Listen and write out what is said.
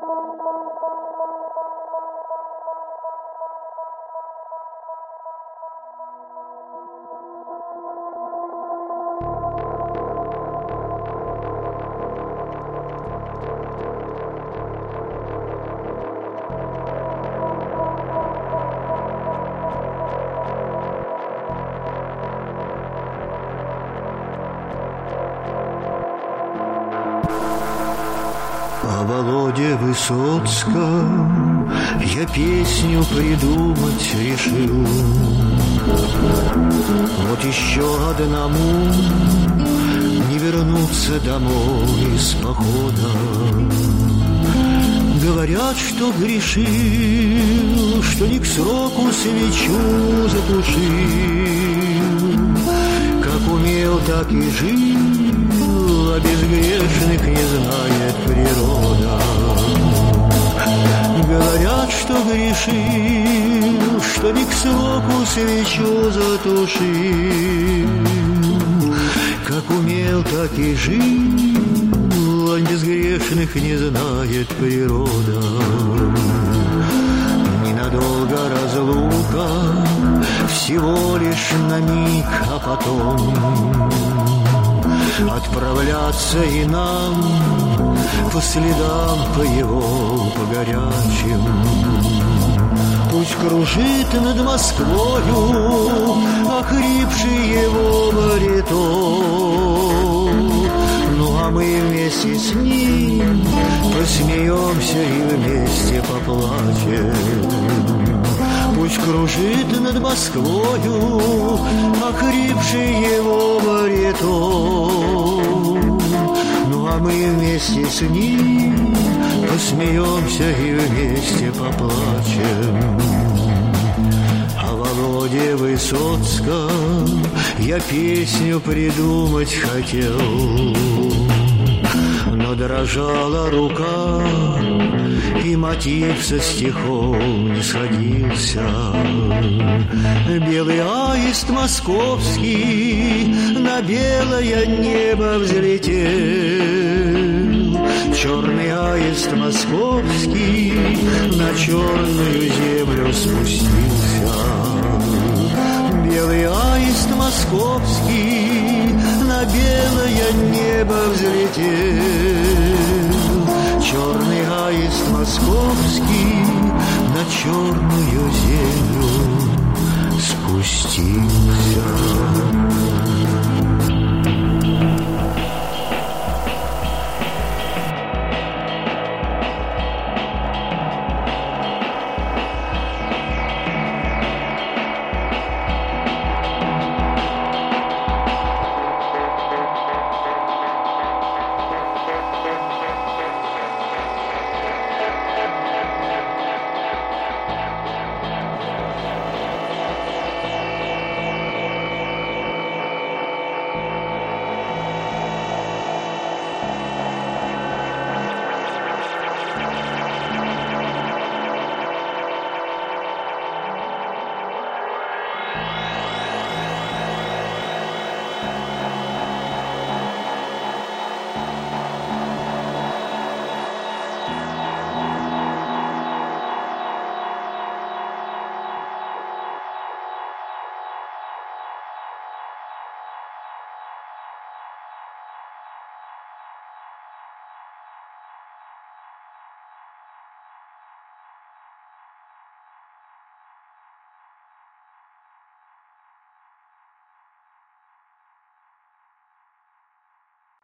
О Володе Высоцком я песню придумать решил. Вот еще одному не вернуться домой с похода. Говорят, что грешил, что не к сроку свечу затушил. Как умел, так и жил, а безгрешных не знает природа. Говорят, что грешил, что не к сроку свечу затушил. Как умел, так и жил, а безгрешных не знает природа. Ненадолго разлука, всего лишь на миг, а потом отправляться и нам по следам, по его, по горячим. Пусть кружит над Москвою охрипший его баритон. Ну а мы вместе с ним посмеемся и вместе поплачем. Пусть кружит над Москвою охрипший его баритон. Ну а мы вместе с ним посмеемся и вместе поплачем. О Володе Высоцком я песню придумать хотел, но дрожала рука, и мотив со стихов не сходился. Белый аист московский на белое небо взлетел. Черный аист московский на черную землю спустился. Белый аист московский на белое небо взлетел. Черный аист московский на черную землю спустился.